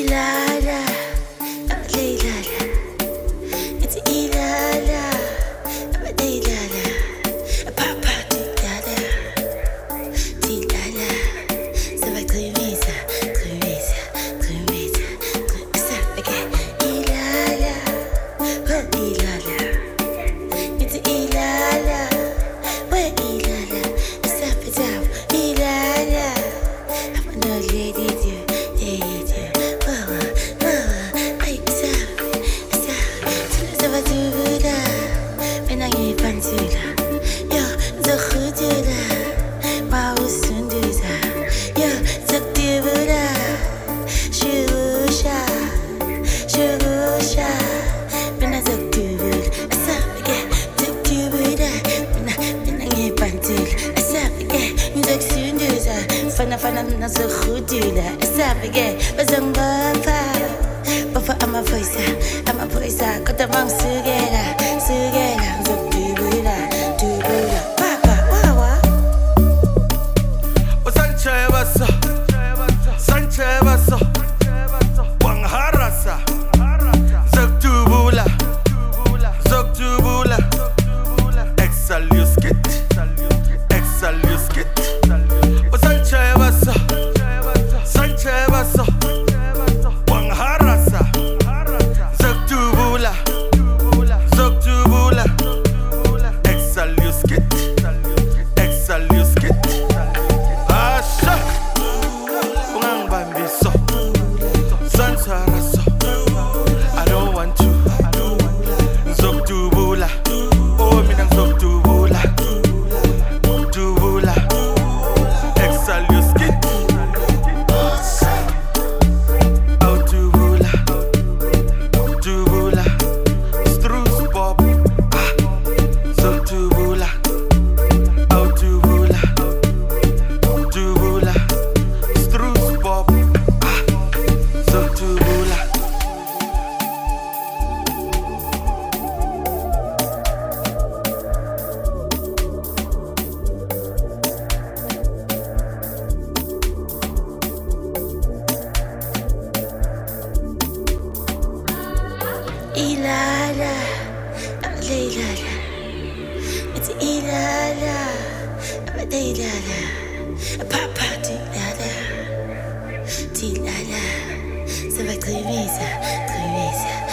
Ilala, Leilala. It's Ilala, Leilala. Papa Tilala, Tilala. Ça va crevisa, crevisa, crevisa, crevisa. Okay. Ilala, Ilala. It's Ilala, Ilala. Stop it up, Ilala. I'm gonna let it do. Fana na zo goed doen. Snap ik? We zijn Buffer, I'm a voice. Got a man sugera. Zo dubula. Papa, wawa. O Sanche baso. Wang harasa. Zok dubula. Exalius kit. O Sanche baso. Wang harasa. Zok dubula. Exalius kit. Asha. Ungang bambiso. Sansaraso. I don't want to. Zok dubula. Oh, minang zok dubula. Exalius kit. Dubula. Struce pop. Zok dubula. Dubula. Struce pop. Zok dubula. Ilala, Leilala. It's Ilala, Leilala. Papa Tilala. Ça va crevisa.